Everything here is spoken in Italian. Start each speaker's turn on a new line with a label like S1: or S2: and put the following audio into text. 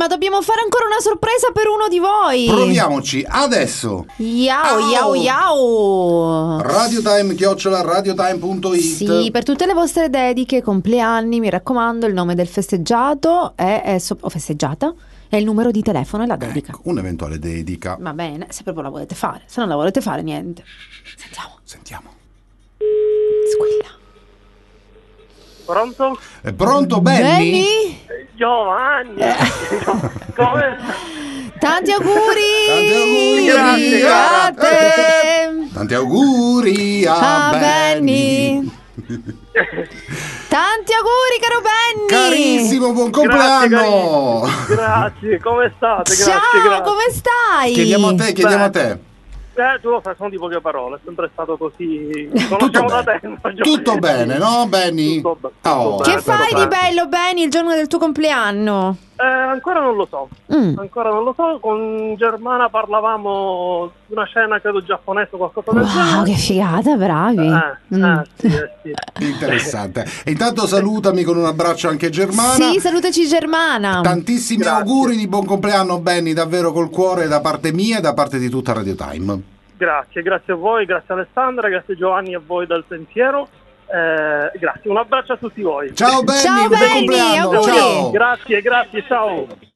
S1: ma dobbiamo fare ancora una sorpresa per uno di voi.
S2: Proviamoci adesso.
S1: Yao.
S2: Radiotime@radiotime.it.
S1: Sì, per tutte le vostre dediche, compleanni, mi raccomando, il nome del festeggiato o festeggiata e il numero di telefono e la dedica.
S2: Ecco, un'eventuale dedica.
S1: Va bene, se proprio la volete fare. Se non la volete fare, niente.
S2: Sentiamo.
S1: Squilla.
S3: Pronto?
S2: È pronto, Benny?
S3: Giovanni! Come?
S1: Tanti auguri!
S2: Grazie,
S1: a te!
S2: Tanti auguri a Benny.
S1: Tanti auguri, caro Benny!
S2: Carissimo, buon compleanno!
S3: Grazie, come state?
S1: Ciao,
S3: Grazie.
S1: come stai?
S2: Chiediamo a te.
S3: Tu lo fai, sono di poche parole, è sempre stato così. Conosciamo da tempo.
S2: Tutto bene, no, Benny?
S3: Tutto
S1: Che
S3: bene,
S1: fai
S3: tutto
S1: di
S3: bene.
S1: bello, Benny, il giorno del tuo compleanno?
S3: Ancora non lo so. Con Germana parlavamo di una scena, credo giapponese o qualcosa del genere.
S1: Wow, che figata, bravi.
S3: Sì.
S2: Interessante. E intanto salutami con un abbraccio anche Germana.
S1: Sì, salutaci Germana.
S2: Tantissimi auguri di buon compleanno, Benny, davvero col cuore da parte mia e da parte di tutta Radio Time.
S3: Grazie a voi, grazie Alessandra, grazie Giovanni e a voi del pensiero. Grazie, un abbraccio a tutti voi.
S2: Ciao Benny,
S1: Ciao,
S2: buon
S1: Benny,
S2: compleanno.
S1: auguri.
S2: Ciao.
S3: Grazie, ciao.